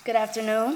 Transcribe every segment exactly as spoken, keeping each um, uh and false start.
Good afternoon.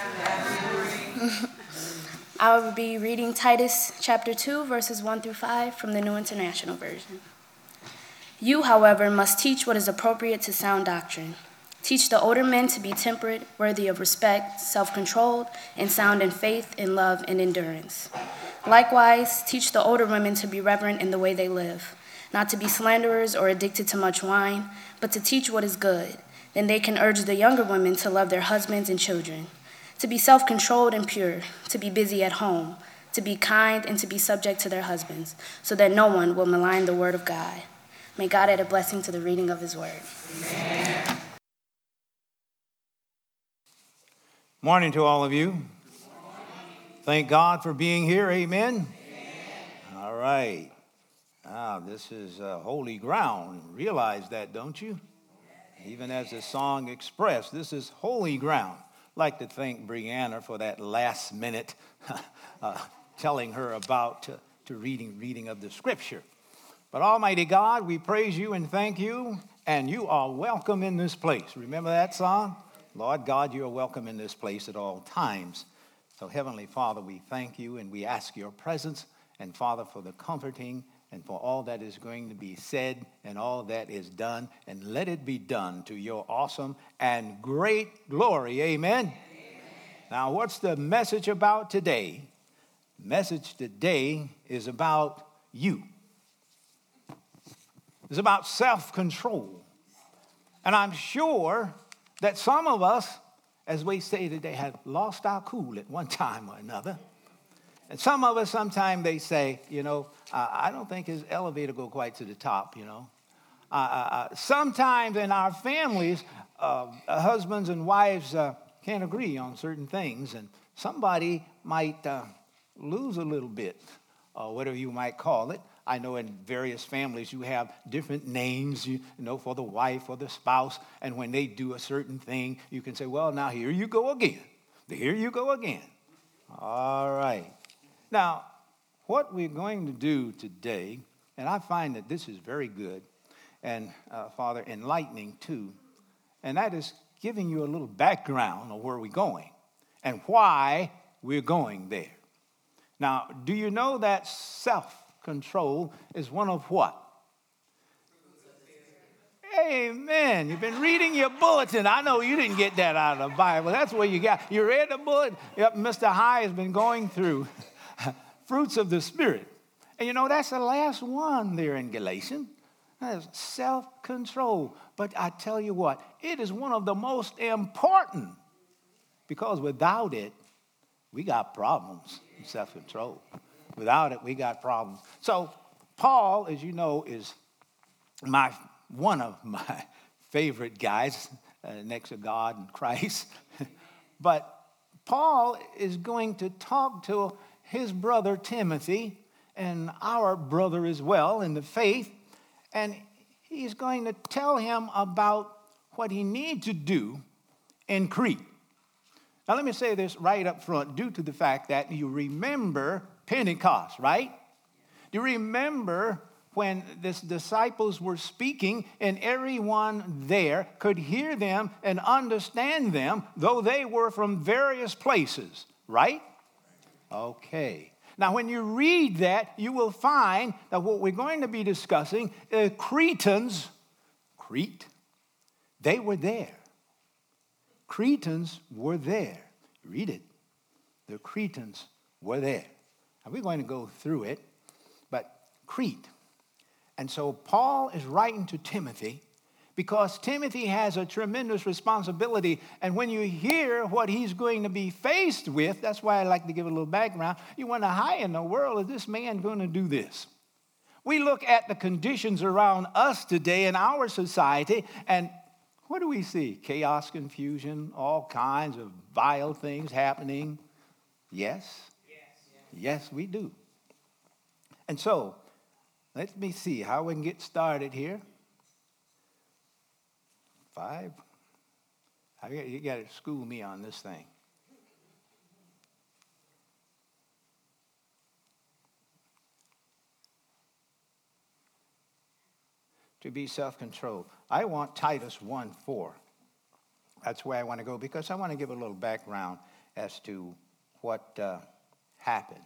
I will be reading Titus chapter two, verses one through five from the New International Version. You, however, must teach what is appropriate to sound doctrine. Teach the older men to be temperate, worthy of respect, self-controlled, and sound in faith, in love, and endurance. Likewise, teach the older women to be reverent in the way they live, not to be slanderers or addicted to much wine, but to teach what is good. Then they can urge the younger women to love their husbands and children, to be self-controlled and pure, to be busy at home, to be kind, and to be subject to their husbands, so that no one will malign the word of God. May God add a blessing to the reading of his word. Amen. Morning to all of you. Thank God for being here. Amen. Amen. All right. Ah, this is uh, holy ground. Realize that, don't you? Even as the song expressed, this is holy ground. I'd like to thank Brianna for that last minute uh, telling her about uh, to reading reading of the scripture. But Almighty God, we praise you and thank you, and you are welcome in this place. Remember that song? Lord God, you are welcome in this place at all times. So Heavenly Father, we thank you and we ask your presence, and Father, for the comforting and for all that is going to be said and all that is done, and let it be done to your awesome and great glory. Amen. Amen. Now, what's the message about today? The message today is about you. It's about self-control. And I'm sure that some of us, as we say today, have lost our cool at one time or another. And some of us, sometimes they say, you know, uh, I don't think his elevator go quite to the top, you know. Uh, uh, sometimes in our families, uh, husbands and wives uh, can't agree on certain things, and somebody might uh, lose a little bit, or whatever you might call it. I know in various families you have different names, you know, for the wife or the spouse, and when they do a certain thing, you can say, well, now here you go again. Here you go again. All right. Now, what we're going to do today, and I find that this is very good, and, uh, Father, enlightening too, and that is giving you a little background on where we're going and why we're going there. Now, do you know that self-control is one of what? Amen. You've been reading your bulletin. I know you didn't get that out of the Bible. That's where you got. You read the bulletin. Yep, Mister High has been going through fruits of the Spirit. And you know, that's the last one there in Galatians. That is self-control. But I tell you what, it is one of the most important, because without it, we got problems in self-control. Without it, we got problems. So Paul, as you know, is my one of my favorite guys uh, next to God and Christ. But Paul is going to talk to his brother Timothy, and our brother as well in the faith, and he's going to tell him about what he needs to do in Crete. Now let me say this right up front, due to the fact that you remember Pentecost, right? Do you remember when the disciples were speaking and everyone there could hear them and understand them, though they were from various places, right? Okay. Now, when you read that, you will find that what we're going to be discussing, uh, Cretans, Crete, they were there. Cretans were there. Read it. The Cretans were there. Now, we're going to go through it, but Crete. And so Paul is writing to Timothy because Timothy has a tremendous responsibility. And when you hear what he's going to be faced with, that's why I like to give a little background. You wonder, how in the world is this man going to do this? We look at the conditions around us today in our society, and what do we see? Chaos, confusion, all kinds of vile things happening. Yes? Yes, yes. Yes, we do. And so, let me see how we can get started here. Five. You got to school me on this thing. To be self-controlled. I want Titus one four. that's where I want to go, because I want to give a little background as to what uh, happened.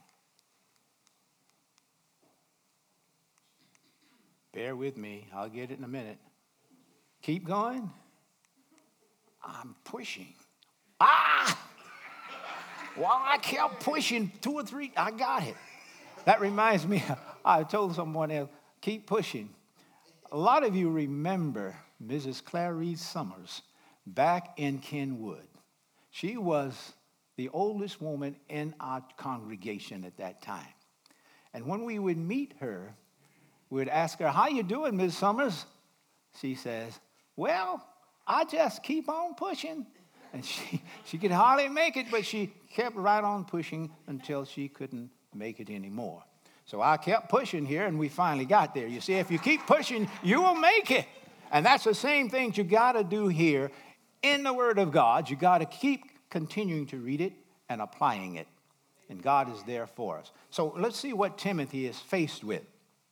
Bear with me. I'll get it in a minute. Keep going. I'm pushing. Ah! While I kept pushing two or three, I got it. That reminds me, I told someone else, keep pushing. A lot of you remember Missus Clarice Summers back in Kenwood. She was the oldest woman in our congregation at that time. And when we would meet her, we would ask her, how you doing, Miz Summers? She says, well, I just keep on pushing. And she, she could hardly make it, but she kept right on pushing until she couldn't make it anymore. So I kept pushing here, and we finally got there. You see, if you keep pushing, you will make it. And that's the same thing you got to do here in the Word of God. You got to keep continuing to read it and applying it. And God is there for us. So let's see what Timothy is faced with.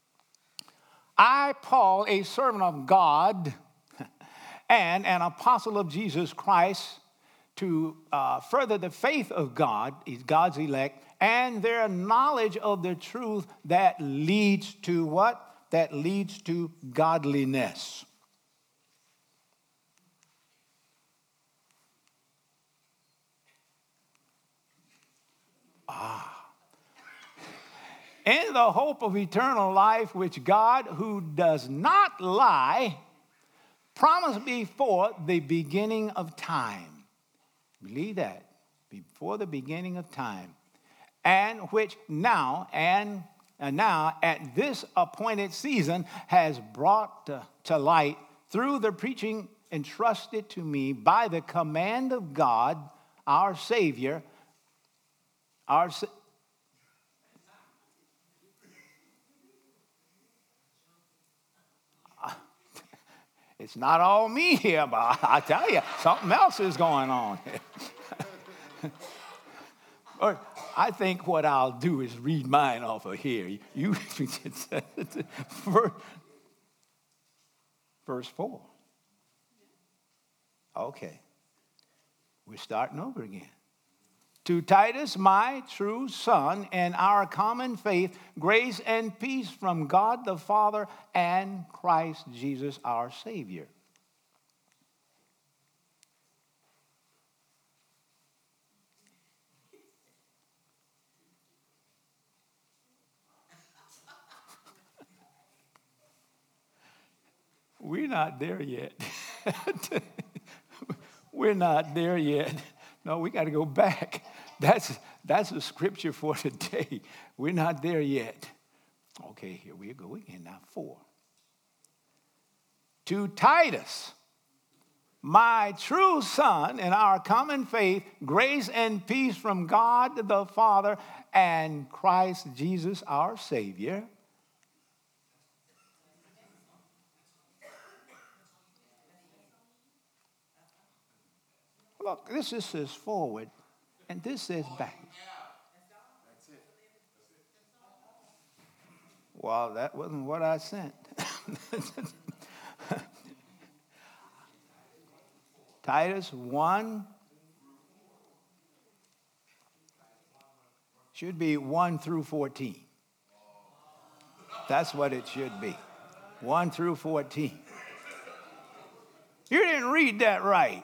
I, Paul, a servant of God and an apostle of Jesus Christ, to uh, further the faith of God, God's elect, and their knowledge of the truth that leads to what? That leads to godliness. Ah. In the hope of eternal life, which God, who does not lie, promised before the beginning of time. Believe that. Before the beginning of time. And which now, and, and now at this appointed season, has brought to, to light through the preaching entrusted to me by the command of God, our Savior, our Sa- It's not all me here, but I tell you, something else is going on. Or I think what I'll do is read mine off of here. You, verse four. Okay. We're starting over again. To Titus, my true son, and our common faith, grace and peace from God the Father and Christ Jesus our Savior. We're not there yet. We're not there yet. No, we got to go back. That's, that's the scripture for today. We're not there yet. Okay, here we go again now. Four. To Titus, my true son, in our common faith, grace and peace from God the Father and Christ Jesus our Savior. Look, this is says forward, and this says back. Well, that wasn't what I sent. Titus one should be one through fourteen. That's what it should be. one through fourteen. You didn't read that right.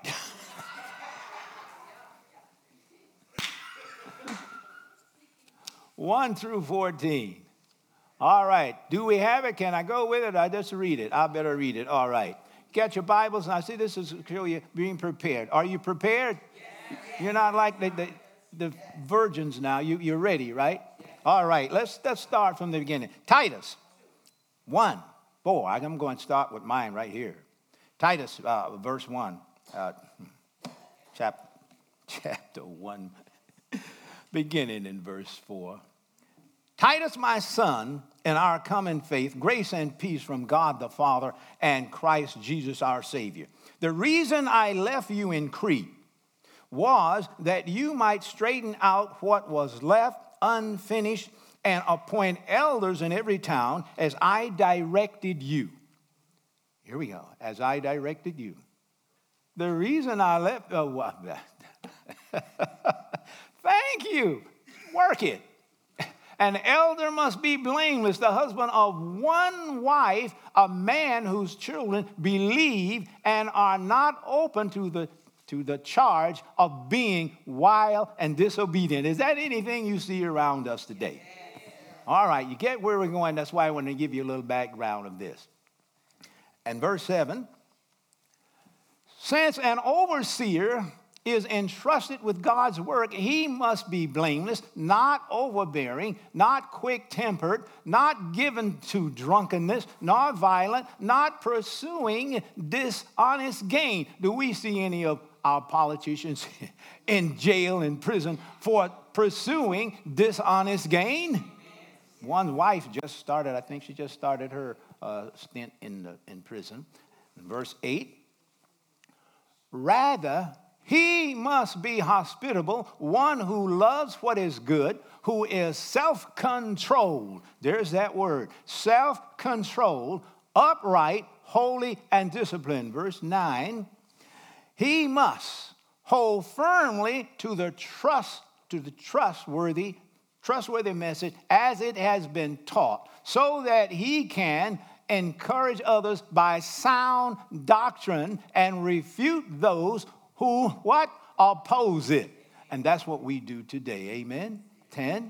one through fourteen. All right. Do we have it? Can I go with it? I just read it. I better read it. All right. Get your Bibles. And I see this is show you being prepared. Are you prepared? Yes. You're not like the, the, the virgins now. You, you're ready, right? Yes. All right. Let's, let's start from the beginning. Titus one. four. I'm going to start with mine right here. Titus, uh, verse one. Uh, chapter, chapter one. Beginning in verse four. Titus, my son, in our common faith, grace and peace from God the Father and Christ Jesus our Savior. The reason I left you in Crete was that you might straighten out what was left unfinished and appoint elders in every town as I directed you. Here we go. As I directed you. The reason I left, oh, well, thank you. Work it. An elder must be blameless, the husband of one wife, a man whose children believe and are not open to the, to the charge of being wild and disobedient. Is that anything you see around us today? All right, you get where we're going. That's why I want to give you a little background of this. And verse seven, since an overseer is entrusted with God's work, he must be blameless, not overbearing, not quick-tempered, not given to drunkenness, nor violent, not pursuing dishonest gain. Do we see any of our politicians in jail, in prison, for pursuing dishonest gain? One wife just started, I think she just started her uh, stint in, the, in prison. In verse eight, rather, he must be hospitable, one who loves what is good, who is self-controlled. There's that word, self-controlled, upright, holy, and disciplined. Verse nine, he must hold firmly to the trust, to the trustworthy, trustworthy message as it has been taught, so that he can encourage others by sound doctrine and refute those who, what? Oppose it. And that's what we do today. Amen? Ten.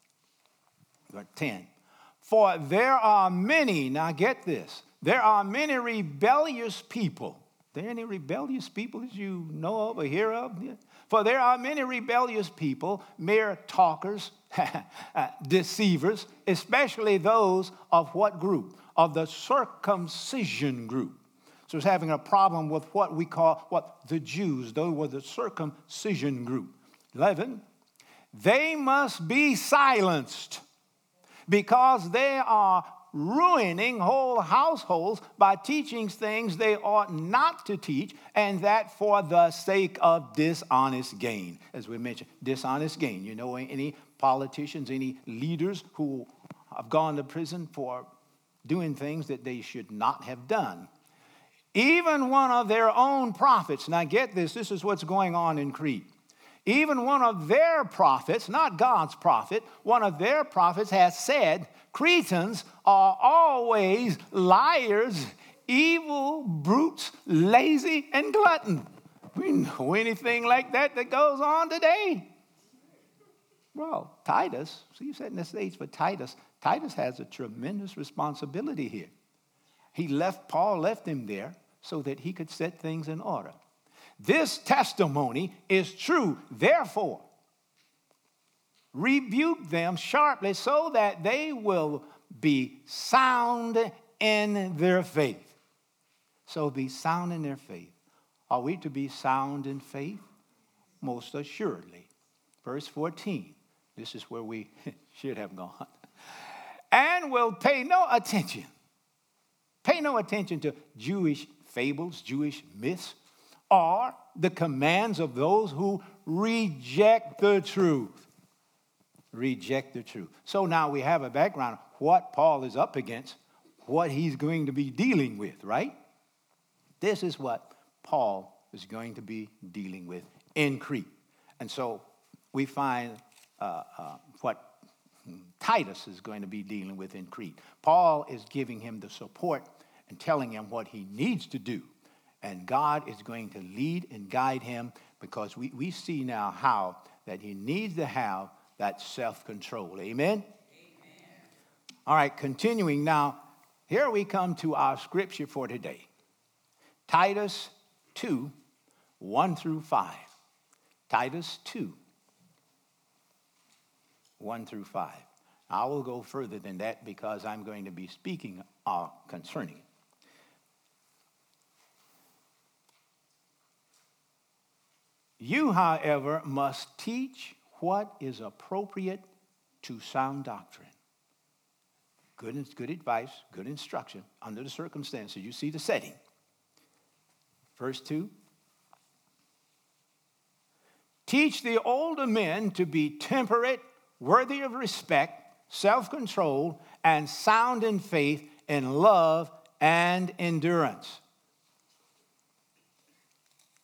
Ten. For there are many, now get this, there are many rebellious people. Are there any rebellious people that you know of or hear of? For there are many rebellious people, mere talkers, deceivers, especially those of what group? Of the circumcision group. So it's having a problem with what we call, what the Jews, those were the circumcision group. eleven, they must be silenced because they are ruining whole households by teaching things they ought not to teach, and that for the sake of dishonest gain. As we mentioned, dishonest gain. You know any politicians, any leaders who have gone to prison for doing things that they should not have done? Even one of their own prophets, now get this, this is what's going on in Crete. Even one of their prophets, not God's prophet, one of their prophets has said, Cretans are always liars, evil, brutes, lazy, and glutton. We know anything like that that goes on today. Well, Titus, see you setting the stage for Titus. Titus has a tremendous responsibility here. He left, Paul left him there so that he could set things in order. This testimony is true. Therefore, rebuke them sharply so that they will be sound in their faith. So be sound in their faith. Are we to be sound in faith? Most assuredly. Verse fourteen. This is where we should have gone. And will pay no attention. Pay no attention to Jewish fables, Jewish myths, or the commands of those who reject the truth. Reject the truth. So now we have a background of what Paul is up against, what he's going to be dealing with, right? This is what Paul is going to be dealing with in Crete. And so we find uh, uh, what Titus is going to be dealing with in Crete. Paul is giving him the support and telling him what he needs to do. And God is going to lead and guide him, because we, we see now how that he needs to have that self-control. Amen? Amen? All right, continuing now, here we come to our scripture for today. Titus two, one through five. Titus two, one through five. I will go further than that because I'm going to be speaking uh, concerning it. You, however, must teach what is appropriate to sound doctrine. Good, good advice, good instruction under the circumstances. You see the setting. Verse two. Teach the older men to be temperate, worthy of respect, self-controlled, and sound in faith, in love, and endurance.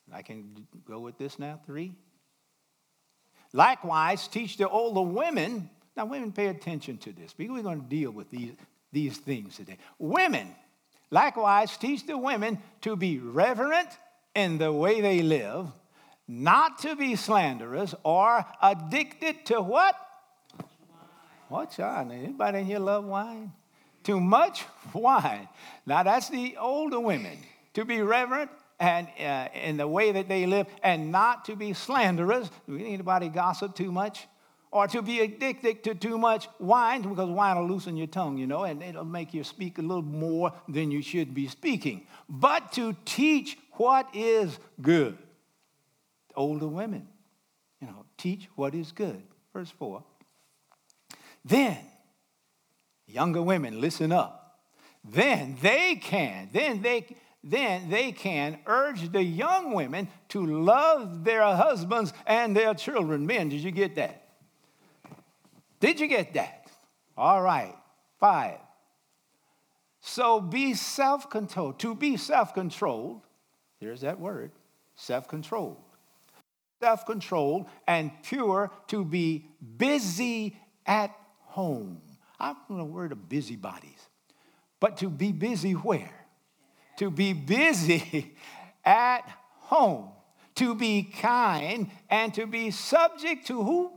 I can go with this now, three. Likewise, teach the older women. Now, women, pay attention to this, because we're going to deal with these, these things today. Women, likewise, teach the women to be reverent in the way they live, not to be slanderers or addicted to what? What's on? Anybody in here love wine? Too much wine. Now, that's the older women. To be reverent and uh, in the way that they live, and not to be slanderers. Do anybody gossip too much? Or to be addicted to too much wine, because wine will loosen your tongue, you know, and it'll make you speak a little more than you should be speaking. But to teach what is good. Older women, you know, teach what is good. Verse four. Then, younger women, listen up. Then they can, then they then they can urge the young women to love their husbands and their children. Men, did you get that? Did you get that? All right. Five. So be self-controlled. To be self-controlled, there's that word, self-controlled. Self-controlled and pure, to be busy at home. I don't know the word of busybodies, but to be busy where? To be busy at home, to be kind, and to be subject to who?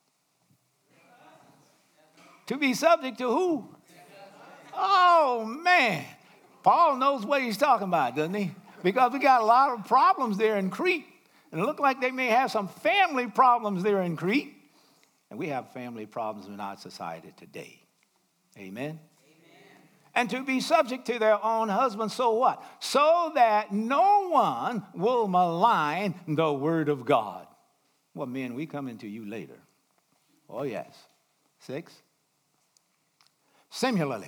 To be subject to who? Oh, man. Paul knows what he's talking about, doesn't he? Because we got a lot of problems there in Crete. And it looked like they may have some family problems there in Crete. And we have family problems in our society today. Amen? And to be subject to their own husbands, so what? So that no one will malign the word of God. Well, men, we come into you later. Oh, yes. Six. Similarly,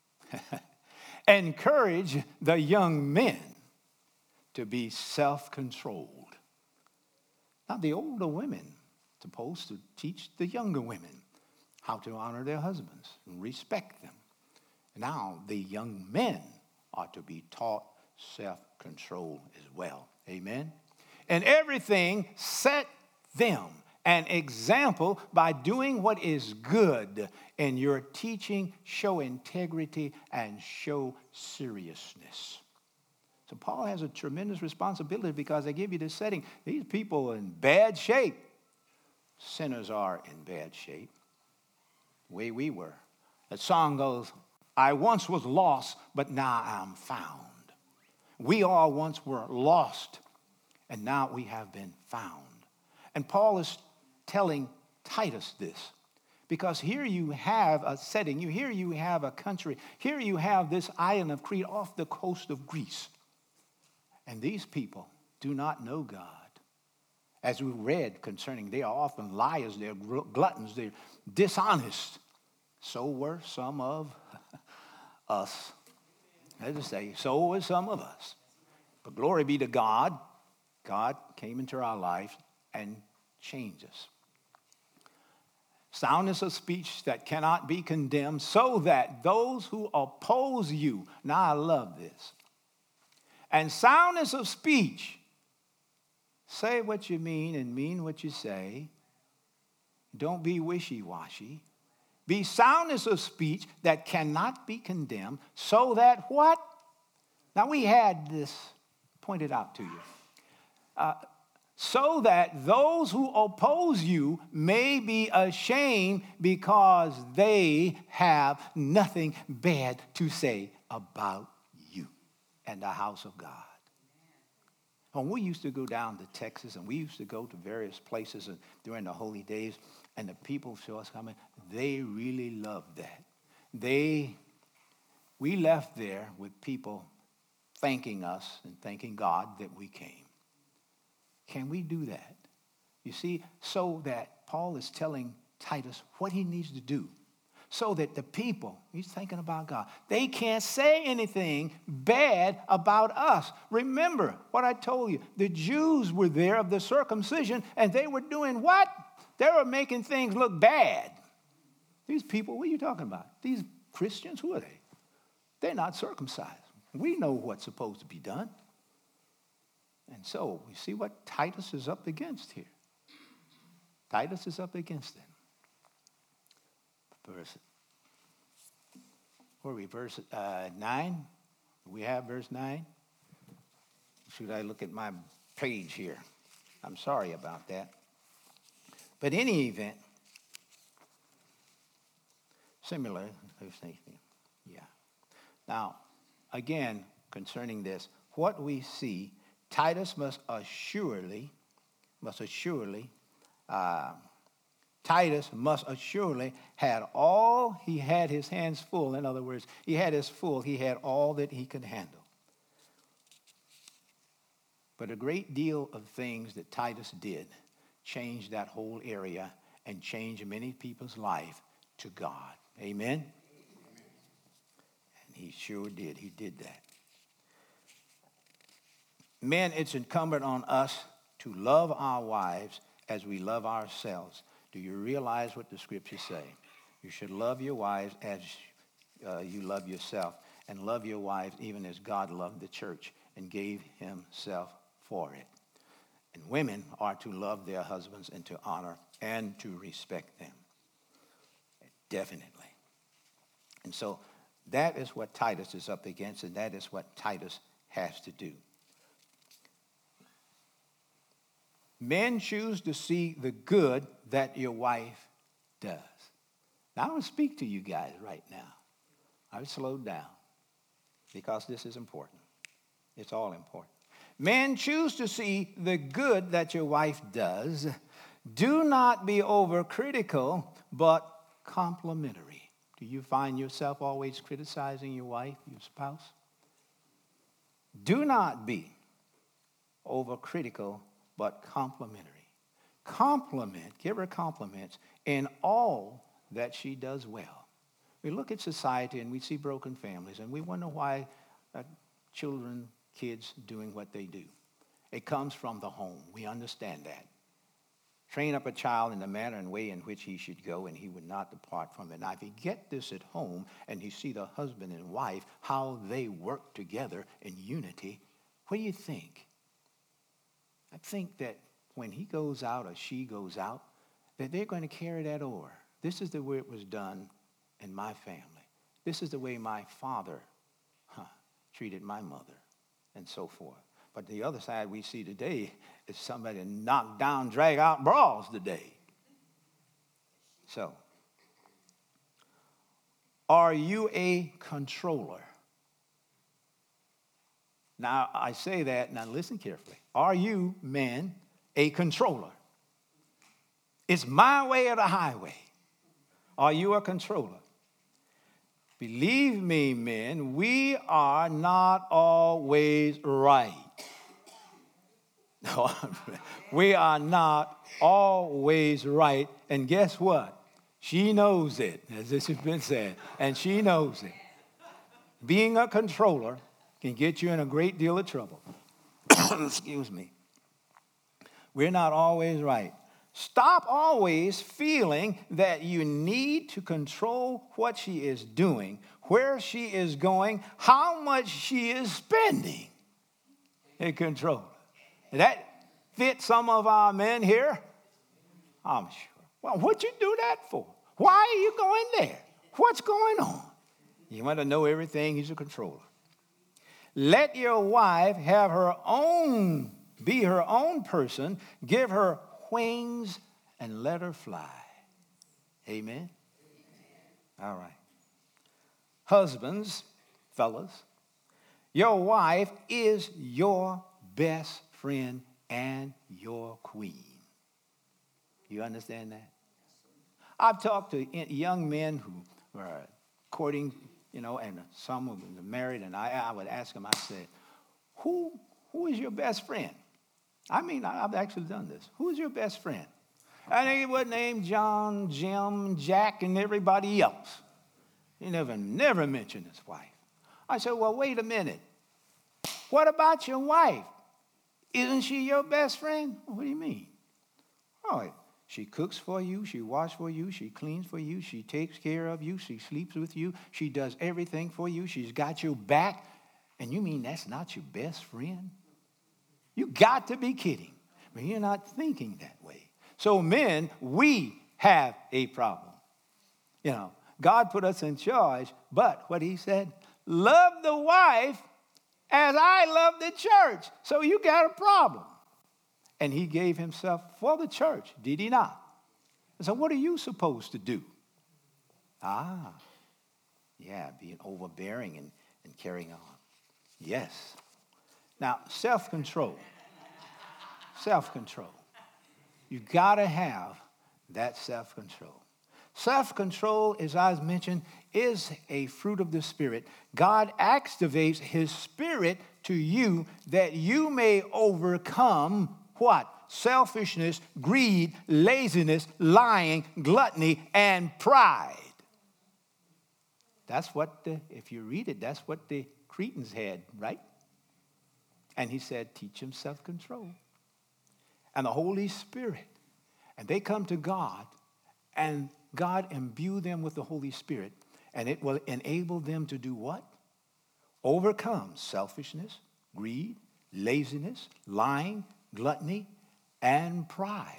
encourage the young men to be self-controlled. Now, the older women are supposed to teach the younger women how to honor their husbands and respect them. Now, the young men are to be taught self-control as well. Amen? And everything, set them an example by doing what is good. In your teaching, show integrity and show seriousness. So Paul has a tremendous responsibility, because they give you this setting. These people are in bad shape. Sinners are in bad shape. The way we were. The song goes, I once was lost, but now I'm found. We all once were lost, and now we have been found. And Paul is telling Titus this, because here you have a setting, you here you have a country, here you have this island of Crete off the coast of Greece. And these people do not know God. As we read concerning, they are often liars, they're gluttons, they're dishonest. So were some of us. Let's just say, so were some of us. But glory be to God, God came into our life and changed us. Soundness of speech that cannot be condemned, so that those who oppose you, now I love this, and soundness of speech, say what you mean and mean what you say. Don't be wishy-washy. Be soundness of speech that cannot be condemned, so that what? Now we had this pointed out to you. Uh, so that those who oppose you may be ashamed, because they have nothing bad to say about you and the house of God. When we used to go down to Texas, and we used to go to various places during the holy days, and the people saw us coming, they really loved that. They, we left there with people thanking us and thanking God that we came. Can we do that? You see, so that Paul is telling Titus what he needs to do, so that the people, he's thinking about God, they can't say anything bad about us. Remember what I told you. The Jews were there of the circumcision, and they were doing what? They were making things look bad. These people, what are you talking about? These Christians, who are they? They're not circumcised. We know what's supposed to be done. And so we see what Titus is up against here. Titus is up against it. Verse, where are we? Verse uh, nine? We have verse nine? Should I look at my page here? I'm sorry about that. But in any event, similar, yeah. Now, again, concerning this, what we see, Titus must assuredly, must assuredly, uh, Titus must assuredly had all, he had his hands full. In other words, he had his full, he had all that he could handle. But a great deal of things that Titus did changed that whole area and changed many people's life to God. Amen? Amen. And he sure did. He did that. Men, it's incumbent on us to love our wives as we love ourselves. Do you realize what the scriptures say? You should love your wives as uh, you love yourself, and love your wives even as God loved the church and gave himself for it. And women are to love their husbands and to honor and to respect them. Definitely. And so that is what Titus is up against, and that is what Titus has to do. Men choose to see the good that your wife does. Now, I want to speak to you guys right now. I've slowed down because this is important. It's all important. Men choose to see the good that your wife does. Do not be overcritical, but complimentary. Do you find yourself always criticizing your wife, your spouse? Do not be overcritical, but complimentary. Compliment, give her compliments in all that she does well. We look at society and we see broken families and we wonder why uh, children, kids doing what they do. It comes from the home. We understand that. Train up a child in the manner and way in which he should go, and he would not depart from it. Now, if you get this at home and you see the husband and wife, how they work together in unity, what do you think? I think that when he goes out or she goes out, that they're going to carry that over. This is the way it was done in my family. This is the way my father huh, treated my mother, and so forth. But the other side we see today is somebody knock down, drag out brawls today. So, are you a controller? Now, I say that, now listen carefully. Are you, men, a controller? It's my way or the highway. Are you a controller? Believe me, men, we are not always right. No, we are not always right. And guess what? She knows it, as this has been said, and she knows it. Being a controller can get you in a great deal of trouble. Excuse me. We're not always right. Stop always feeling that you need to control what she is doing, where she is going, how much she is spending. And control. That fits some of our men here? I'm sure. Well, what'd you do that for? Why are you going there? What's going on? You want to know everything. He's a controller. Let your wife have her own, be her own person. Give her wings and let her fly. Amen? All right. Husbands, fellas, your wife is your best friend and your queen. You understand that? I've talked to young men who were courting, you know, and some of them are married, and I, I would ask them, I said, who, who is your best friend? I mean, I've actually done this. Who is your best friend? And he would name John, Jim, Jack, and everybody else. He never, never mentioned his wife. I said, well, wait a minute. What about your wife? Isn't she your best friend? What do you mean? Oh, she cooks for you, she washes for you, she cleans for you, she takes care of you, she sleeps with you, she does everything for you, she's got your back. And you mean that's not your best friend? You got to be kidding. But you're not thinking that way. So men, we have a problem. You know, God put us in charge, but what he said, love the wife as I love the church. So you got a problem. And he gave himself for the church, did he not? So what are you supposed to do? Ah, yeah, being overbearing and, and carrying on. Yes. Now, self-control. Self-control. You got to have that self-control. Self-control, as I mentioned, is a fruit of the Spirit. God activates his Spirit to you that you may overcome what? Selfishness, greed, laziness, lying, gluttony, and pride. That's what, the, if you read it, that's what the Cretans had, right? And he said, teach them self-control. And the Holy Spirit. And they come to God, and God imbue them with the Holy Spirit, and it will enable them to do what? Overcome selfishness, greed, laziness, lying, gluttony, and pride.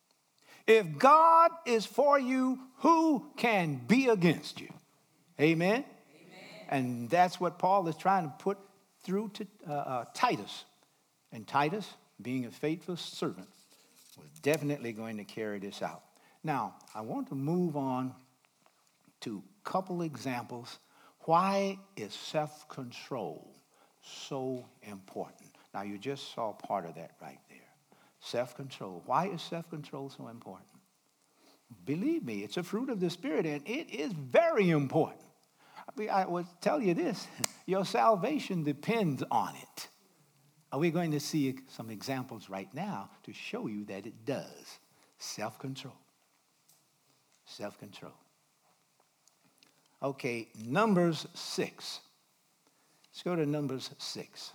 If God is for you, who can be against you? Amen? Amen. And that's what Paul is trying to put through to uh, uh, Titus. And Titus, being a faithful servant, was definitely going to carry this out. Now, I want to move on to a couple examples. Why is self-control so important? Now, you just saw part of that right there. Self-control. Why is self-control so important? Believe me, it's a fruit of the Spirit, and it is very important. I mean, I will tell you this. Your salvation depends on it. Are we going to see some examples right now to show you that it does? Self-control. Self-control. Okay, Numbers six. Let's go to Numbers six.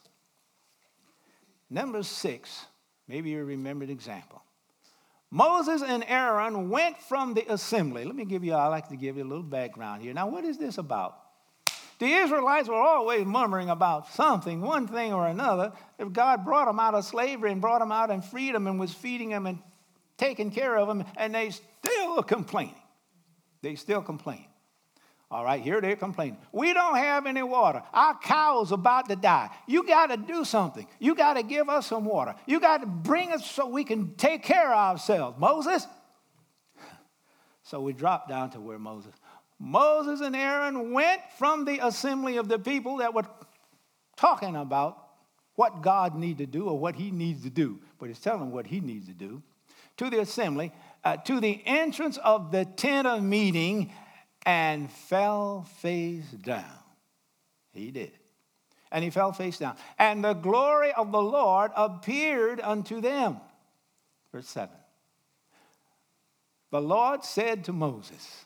Numbers six, maybe you remember the example. Moses and Aaron went from the assembly. Let me give you, I like to give you a little background here. Now, what is this about? The Israelites were always murmuring about something, one thing or another. If God brought them out of slavery and brought them out and freed them and was feeding them and taking care of them, and they still are complaining. They still complain. All right, here they're complaining. We don't have any water. Our cow's about to die. You got to do something. You got to give us some water. You got to bring us so we can take care of ourselves. Moses? So we drop down to where Moses. Moses and Aaron went from the assembly of the people that were talking about what God needs to do or what he needs to do. But it's telling them what he needs to do. To the assembly, uh, to the entrance of the tent of meeting, and fell face down. He did. And he fell face down. And the glory of the Lord appeared unto them. Verse seven. The Lord said to Moses,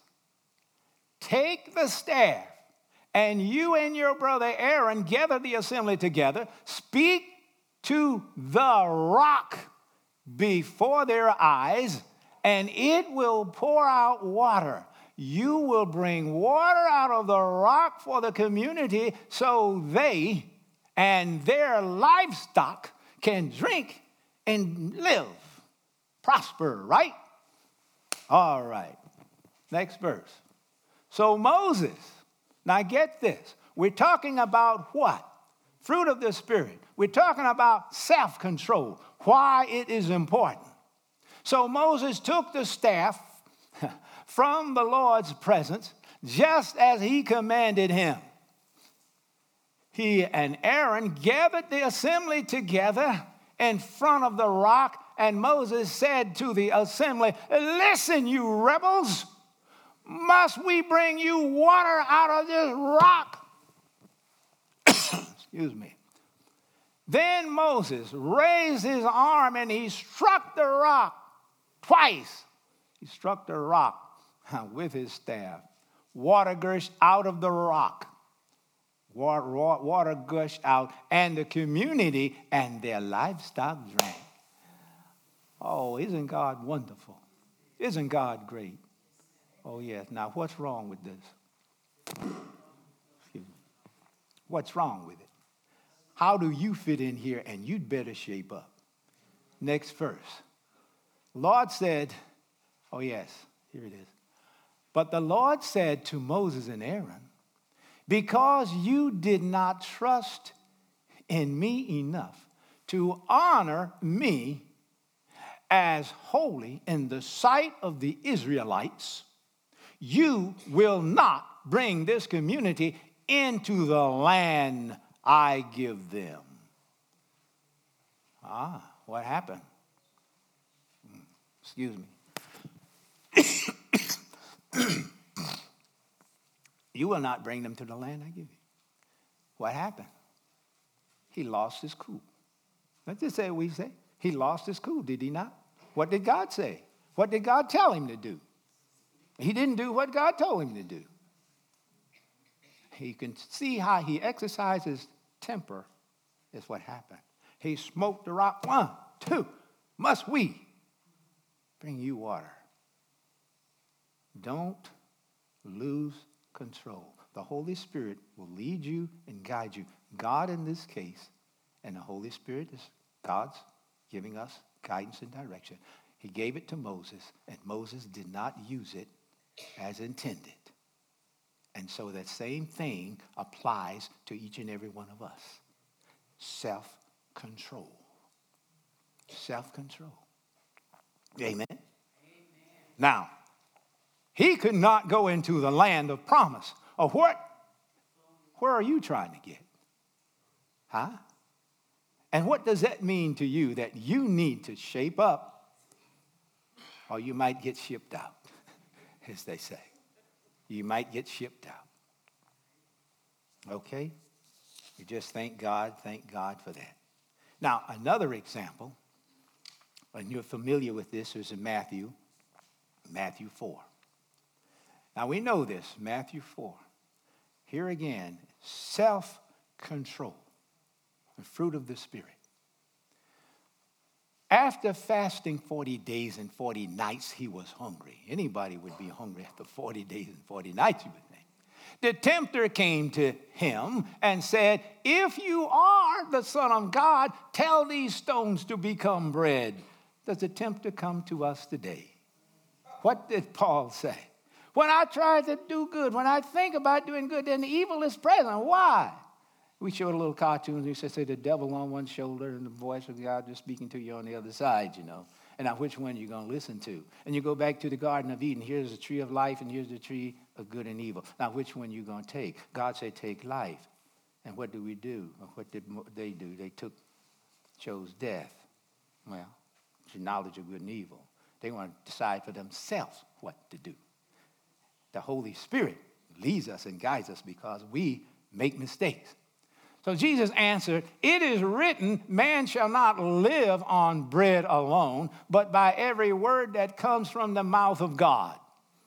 take the staff, and you and your brother Aaron gather the assembly together. Speak to the rock before their eyes, and it will pour out water. You will bring water out of the rock for the community so they and their livestock can drink and live, prosper, right? All right. Next verse. So Moses, now get this. We're talking about what? Fruit of the Spirit. We're talking about self-control, why it is important. So Moses took the staff from the Lord's presence, just as he commanded him. He and Aaron gathered the assembly together in front of the rock, and Moses said to the assembly, listen, you rebels, must we bring you water out of this rock? Excuse me. Then Moses raised his arm and he struck the rock twice. He struck the rock with his staff. Water gushed out of the rock. Water, water gushed out, and the community and their livestock drank. Oh, isn't God wonderful? Isn't God great? Oh, yes. Now, what's wrong with this? Excuse me. What's wrong with it? How do you fit in here? And you'd better shape up. Next verse. Lord said, oh yes, here it is. But the Lord said to Moses and Aaron, because you did not trust in me enough to honor me as holy in the sight of the Israelites, you will not bring this community into the land I give them. Ah, what happened? Excuse me. You will not bring them to the land I give you. What happened? He lost his cool. Let's just say what we say. He lost his cool, did he not? What did God say? What did God tell him to do? He didn't do what God told him to do. You can see how he exercised his temper is what happened. He smoked the rock. One, two, must we bring you water? Don't lose control. The Holy Spirit will lead you and guide you. God in this case, and the Holy Spirit is God's giving us guidance and direction. He gave it to Moses, and Moses did not use it as intended. And so that same thing applies to each and every one of us. Self-control. Self-control. Amen? Amen. Now, he could not go into the land of promise. Or what? Where are you trying to get? Huh? And what does that mean to you? That you need to shape up, or you might get shipped out, as they say. You might get shipped out. Okay? You just thank God, thank God for that. Now, another example, and you're familiar with this, is in Matthew, Matthew four. Now, we know this, Matthew four. Here again, self-control, the fruit of the Spirit. After fasting forty days and forty nights, he was hungry. Anybody would be hungry after forty days and forty nights, you would think. The tempter came to him and said, if you are the Son of God, tell these stones to become bread. Does the tempter come to us today? What did Paul say? When I try to do good, when I think about doing good, then the evil is present. Why? We showed a little cartoon. We said, say, the devil on one shoulder and the voice of God just speaking to you on the other side, you know. And now which one are you going to listen to? And you go back to the Garden of Eden. Here's the tree of life and here's the tree of good and evil. Now which one are you going to take? God said, take life. And what do we do? Or what did they do? They took, chose death. Well, it's knowledge of good and evil. They want to decide for themselves what to do. The Holy Spirit leads us and guides us because we make mistakes. So Jesus answered, it is written, man shall not live on bread alone, but by every word that comes from the mouth of God.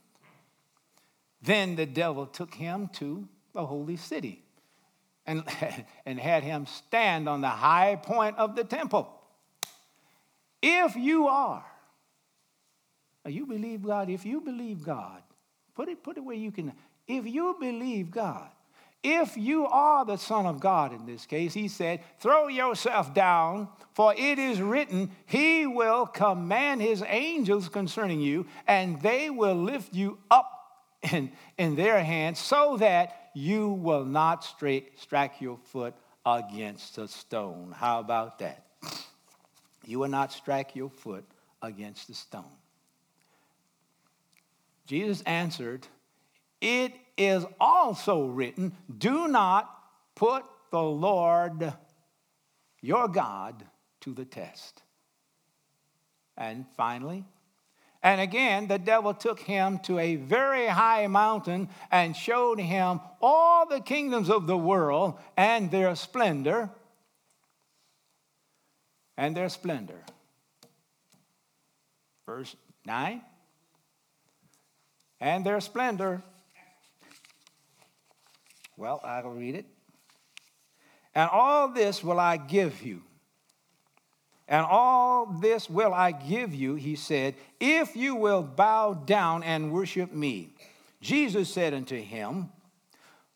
Then the devil took him to the holy city and, and had him stand on the high point of the temple. If you are, you believe God, if you believe God, put it, put it where you can, if you believe God, if you are the Son of God in this case, he said, throw yourself down, for it is written, he will command his angels concerning you, and they will lift you up in, in their hands so that you will not strike, strike your foot against a stone. How about that? You will not strike your foot against a stone. Jesus answered, it is also written, do not put the Lord your God to the test. And finally, and again, the devil took him to a very high mountain and showed him all the kingdoms of the world and their splendor. And their splendor. Verse nine. And their splendor. Well, I'll read it. And all this will I give you. And all this will I give you, he said, if you will bow down and worship me. Jesus said unto him,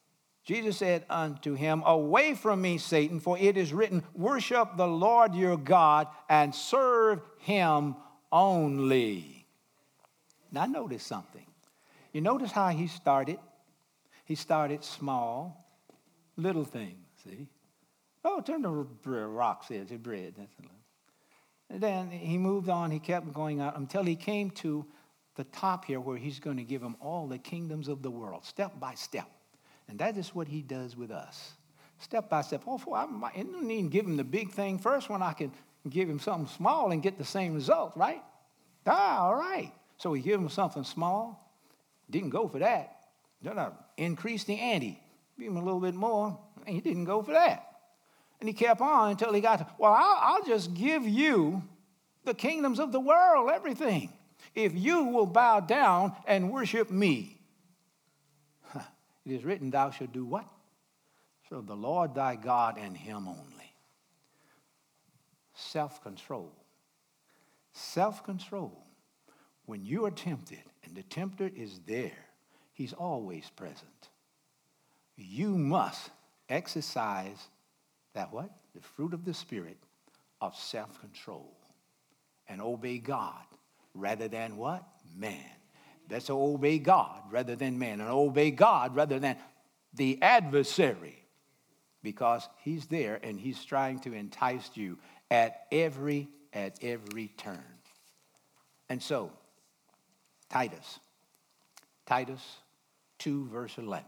Jesus said unto him, away from me, Satan, for it is written, worship the Lord your God and serve him only. Now notice something. You notice how he started? He started small, little things, see? Oh, turn the rocks into bread. That's a little. And then he moved on, he kept going out until he came to the top here where he's going to give him all the kingdoms of the world, step by step. And that is what he does with us. Step by step. Oh, I don't need to give him the big thing first when I can give him something small and get the same result, right? Ah, all right. So we give him something small. Didn't go for that. Then I increased the ante. Give him a little bit more. And he didn't go for that. And he kept on until he got to, well, I'll, I'll just give you the kingdoms of the world, everything, if you will bow down and worship me. It is written, thou shalt do what? Serve the Lord thy God and him only. Self-control. Self-control. When you are tempted and the tempter is there, he's always present. You must exercise that what? The fruit of the Spirit of self-control and obey God rather than what? Man. That's to obey God rather than man, and obey God rather than the adversary, because he's there and he's trying to entice you at every at every turn. And so, Titus, Titus two, verse eleven.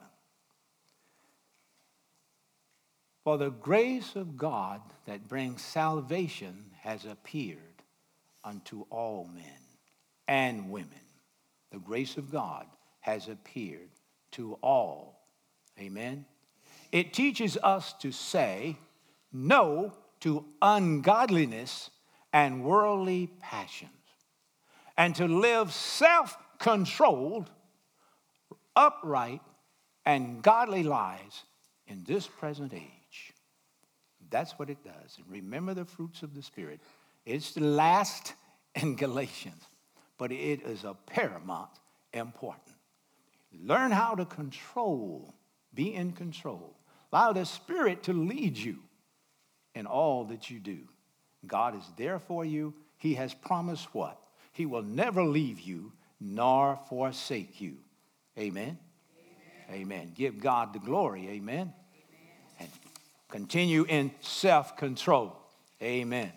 For the grace of God that brings salvation has appeared unto all men and women. The grace of God has appeared to all. Amen. It teaches us to say no to ungodliness and worldly passions, and to live self-controlled, upright, and godly lives in this present age. That's what it does. And remember the fruits of the Spirit. It's the last in Galatians, but it is of paramount importance. Learn how to control, be in control. Allow the Spirit to lead you in all that you do. God is there for you. He has promised what? He will never leave you nor forsake you. Amen? Amen. Amen. Give God the glory. Amen. Amen. And continue in self-control. Amen.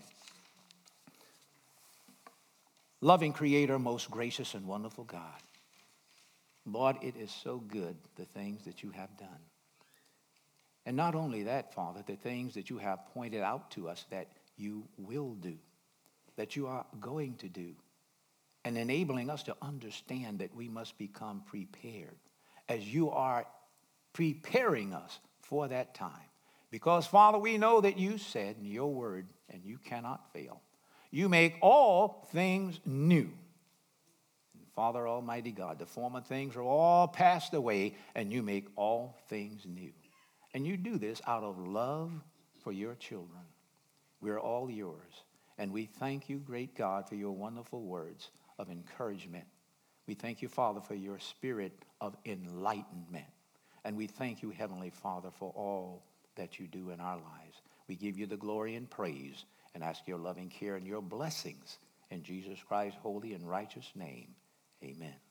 Loving Creator, most gracious and wonderful God. Lord, it is so good, the things that you have done. And not only that, Father, the things that you have pointed out to us that you will do, that you are going to do, and enabling us to understand that we must become prepared as you are preparing us for that time. Because, Father, we know that you said in your word, and you cannot fail, you make all things new. And Father Almighty God, the former things are all passed away, and you make all things new. And you do this out of love for your children. We're all yours. And we thank you, great God, for your wonderful words of encouragement. We thank you, Father, for your spirit of enlightenment. And we thank you, Heavenly Father, for all that you do in our lives. We give you the glory and praise and ask your loving care and your blessings in Jesus Christ's holy and righteous name. Amen.